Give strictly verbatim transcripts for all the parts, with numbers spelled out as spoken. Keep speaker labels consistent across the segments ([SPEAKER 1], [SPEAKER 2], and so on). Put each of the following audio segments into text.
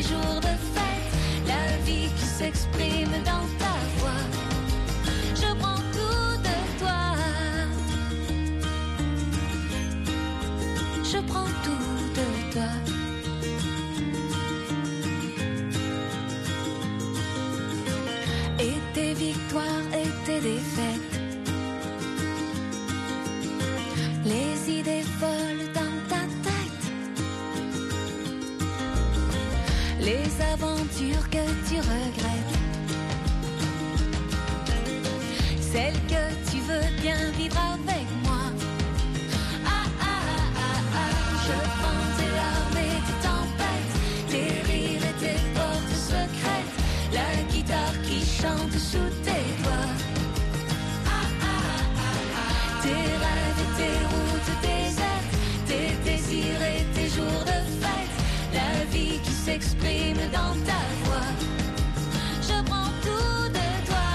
[SPEAKER 1] jours de fête, la vie qui s'exprime dans ta voix. Je prends tout de toi. Je prends tout de toi. Et tes victoires et tes défaites, les idées folles dans ta tête, les aventures que tu regrettes, celles que tu veux bien vivre avec moi. Ah ah ah ah ah, je prends tes larmes et tes tempêtes, tes rires et tes portes secrètes, la guitare qui chante sous tes doigts. Ah ah ah ah, tes rêves et tes routes désertes, tes désirs et tes jours de fête, la vie qui s'exprime dans ta voix. Je prends tout de toi.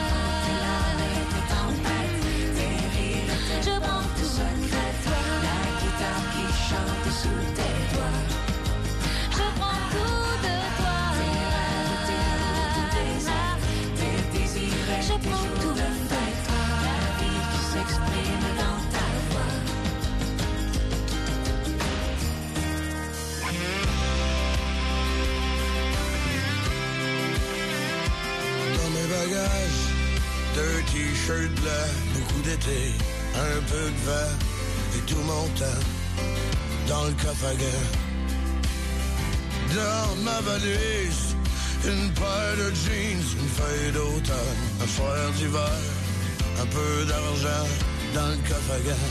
[SPEAKER 1] Je prends tout de toi. La guitare qui chante sous tes doigts. Je prends tout de toi. Tes désirs et tes jours de fête, la vie qui s'exprime dans ta voix.
[SPEAKER 2] Dans mes bagages, deux t-shirts blancs, beaucoup d'été, un peu de vent et tout mon temps dans le coffre à gants. Dans ma valise, une paire de jeans, une feuille d'automne, un soir d'hiver, un peu d'argent dans le coffre à gants.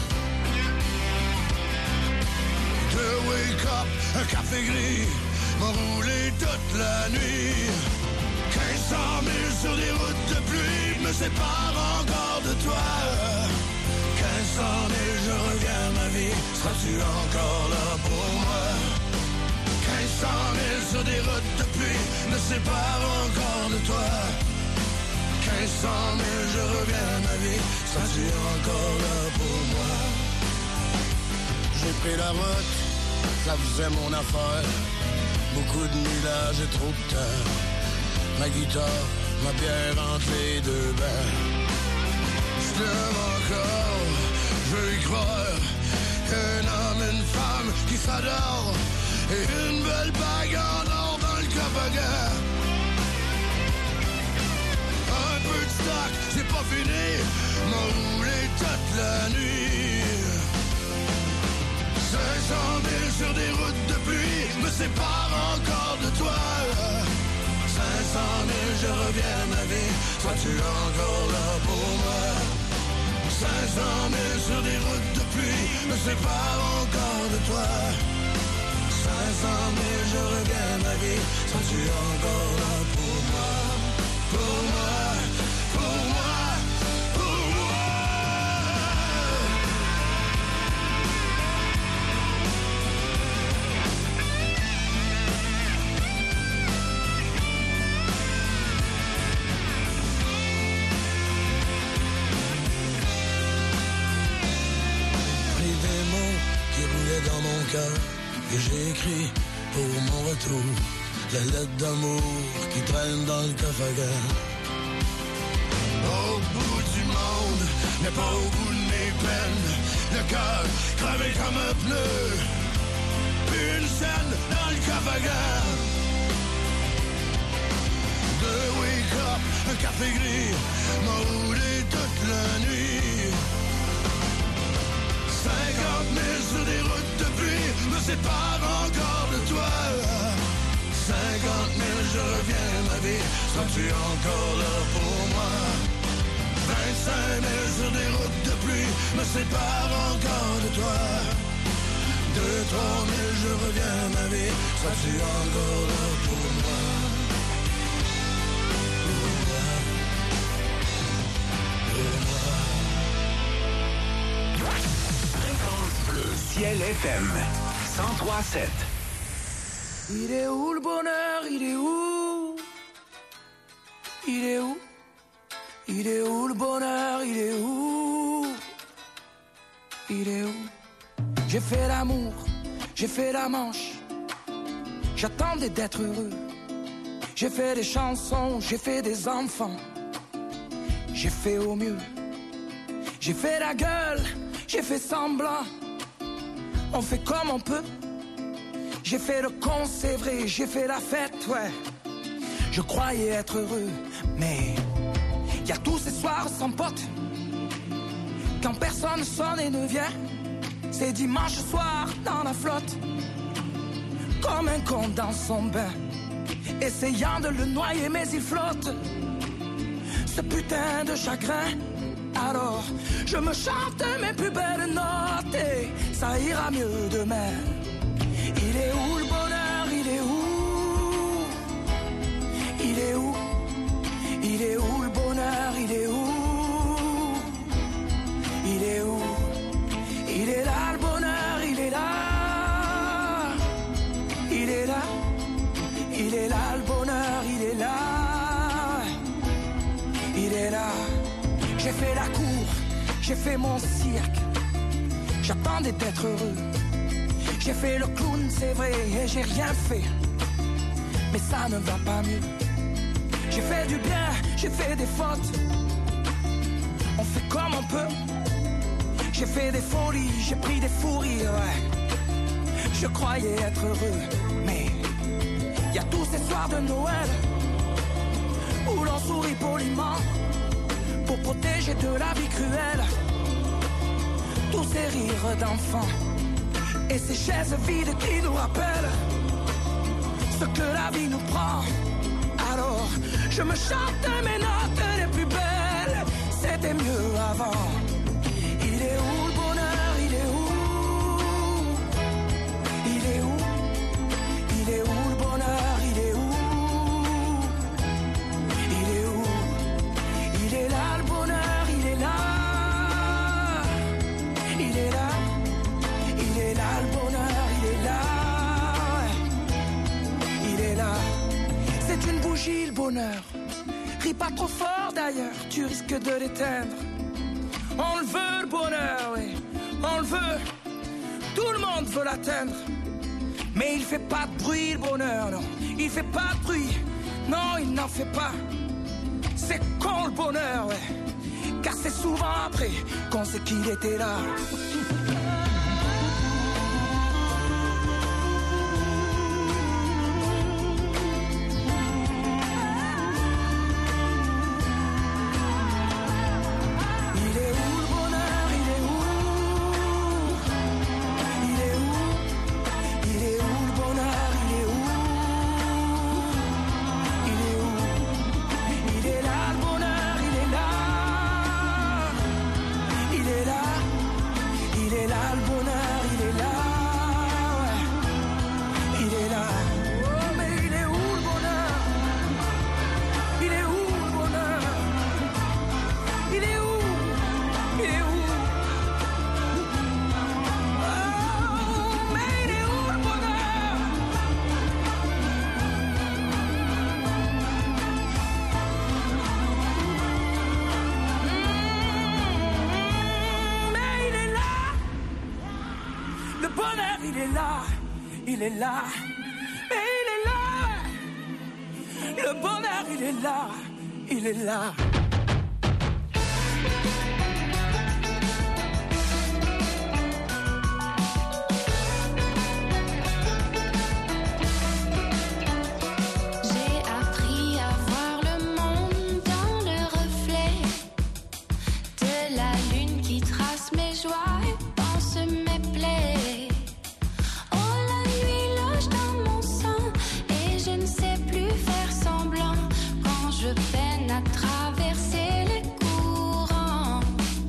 [SPEAKER 2] Deux wake-up, un café gris, m'ont roulé toute la nuit. quinze cent mille sur des routes de pluie me séparent encore de toi. quinze cent mille, je reviens ma vie, seras-tu encore là pour moi? quinze cent mille sur des routes de pluie me séparent encore de toi. quinze cent mille, je reviens ma vie, seras-tu encore là pour moi? J'ai pris la route, ça faisait mon affaire. Beaucoup de millage et trop de temps. Ma guitare, ma bière entre les deux bains. Je t'aime encore, je veux y croire. Un homme, une femme qui s'adore, et une belle bague en or dans le coffre à gants. Un peu de stock, c'est pas fini, m'ont roulé toute la nuit. cinq cent mille sur des routes de pluie me séparent encore de toi. cinq cent mille, je reviens ma vie, sois-tu encore là pour moi? cinq cent mille sur des routes de pluie me séparent encore de toi. cinq cent mille, je reviens ma vie, sois-tu encore là pour moi? Pour moi, pour moi, pour moi. Dans mon cœur, que j'ai écrit pour mon retour, la lettre d'amour qui traîne dans le coffre à gants. Au bout du monde, mais pas au bout de mes peines, le cœur crevé comme un pneu, puis une scène dans le coffre à gants. Deux wake-up, un café gris, m'a roulé toute la nuit. cinquante mille sur des routes de pluie me séparent encore de toi. cinquante mille, je reviens ma vie, seras-tu encore là pour moi? vingt-cinq mille sur des routes de pluie me séparent encore de toi. deux, trois mille, je reviens ma vie, seras-tu encore là pour moi? Pour moi, pour moi.
[SPEAKER 3] Le Ciel F M cent trois sept.
[SPEAKER 4] Il est où le bonheur? Il est où? Il est où? Il est où le bonheur? Il est où? Il est où? J'ai fait l'amour, j'ai fait la manche, J'attendais d'être heureux. J'ai fait des chansons, j'ai fait des enfants. J'ai fait au mieux. J'ai fait la gueule, j'ai fait semblant. On fait comme on peut. J'ai fait le con, c'est vrai, j'ai fait la fête, ouais. Je croyais être heureux, mais y a tous ces soirs sans potes. Quand personne sonne et ne vient, c'est dimanche soir dans la flotte. Comme un con dans son bain, essayant de le noyer mais il flotte. Ce putain de chagrin. Alors je me chante mes plus belles notes et ça ira mieux demain. Il est où le bonheur, il est où? Il est où? Il est où le bonheur, il est où? Il est où? Il est là le bonheur, il est là. Il est là. Il est là le bonheur, il est là. Il est là. J'ai fait la cour, j'ai fait mon cirque. J'attendais d'être heureux. J'ai fait le clown, c'est vrai, et j'ai rien fait. Mais ça ne va pas mieux. J'ai fait du bien, j'ai fait des fautes. On fait comme on peut. J'ai fait des folies, j'ai pris des fous rires, ouais. Je croyais être heureux, mais y a tous ces soirs de Noël où l'on sourit poliment pour protéger de la vie cruelle. Tous ces rires d'enfants et ces chaises vides qui nous rappellent ce que la vie nous prend. Alors je me chante mes notes les plus belles. C'était mieux avant. Il est où le bonheur? Il est où? Il est où? Il est où le bonheur? Il est où? Il est où? Il est là le bonheur, il est là. Il est là. Il est là le bonheur, il est là. Il est là. C'est une bougie le bonheur. Ris pas trop fort d'ailleurs, tu risques de l'éteindre. On le veut le bonheur, oui, on le veut. Tout le monde veut l'atteindre. Mais il fait pas de bruit le bonheur, non. Il fait pas de bruit, non il n'en fait pas. C'est con le bonheur, ouais. Car c'est souvent après qu'on sait qu'il était là. Il est là, et il est là. Le bonheur, il est là, il est là.
[SPEAKER 1] J'ai appris à voir le monde dans le reflet de la lune qui trace mes joies et pense mes plaies. Je peine à traverser les courants.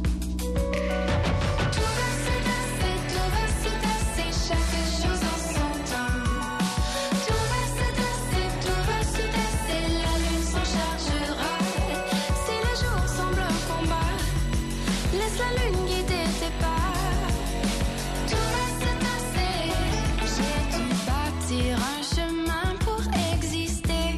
[SPEAKER 1] Tout va se tasser, tout va se tasser, chaque chose en son temps. Tout va se tasser, tout va se tasser, la lune s'en chargera. Si le jour semble un combat, laisse la lune guider tes pas. Tout va se tasser, j'ai dû bâtir un chemin pour exister.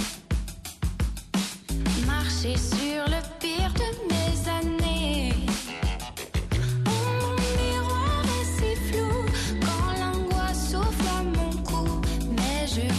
[SPEAKER 1] Marcher sur le pire de mes années. Oh, mon miroir est si flou quand l'angoisse souffle à mon cou. Mais je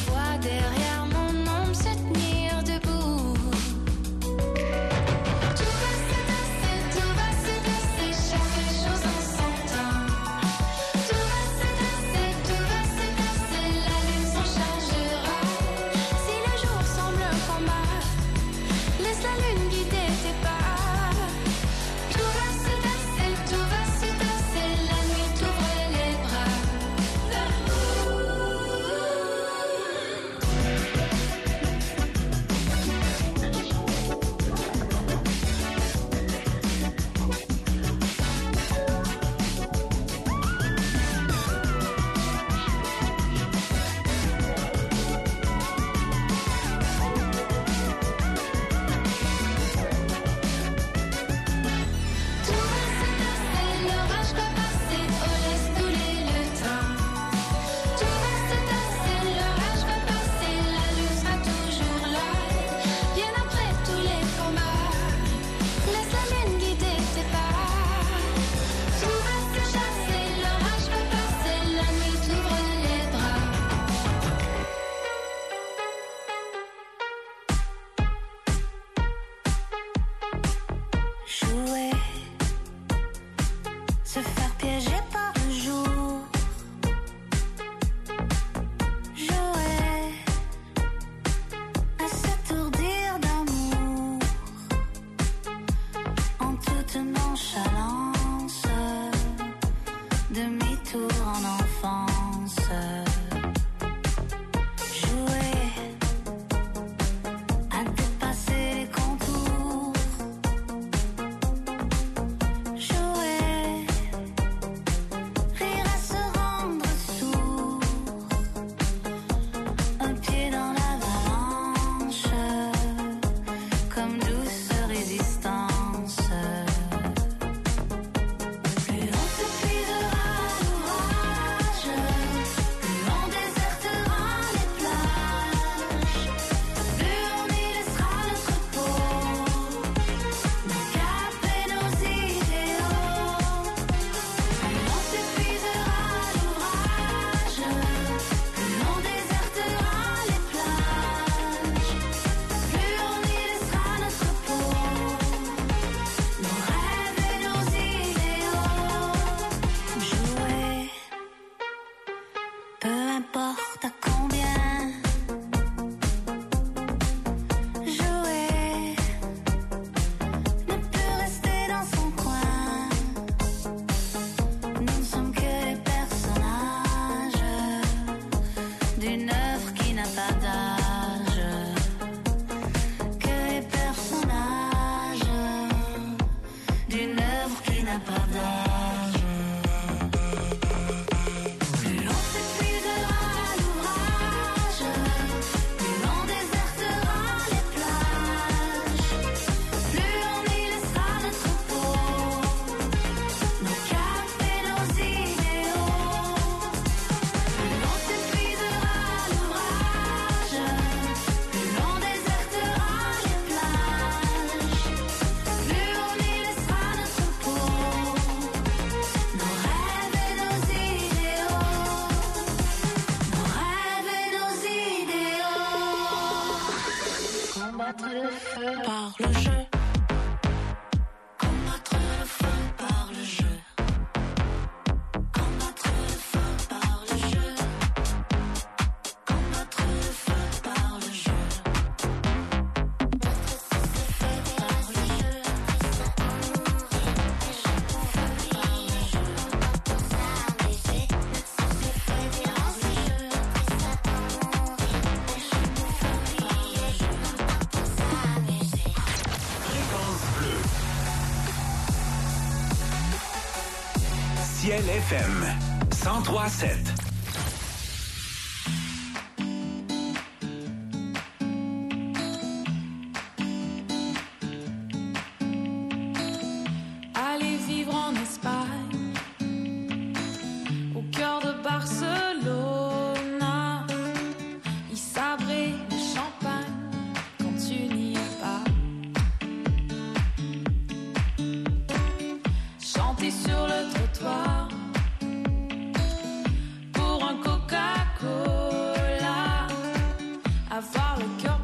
[SPEAKER 3] Ciel F M cent trois sept.
[SPEAKER 5] Aller vivre en Espagne, au cœur de Barcelona, y sabrer le champagne quand tu n'y es pas. Chanter sur le trottoir pour un Coca-Cola, avoir le cœur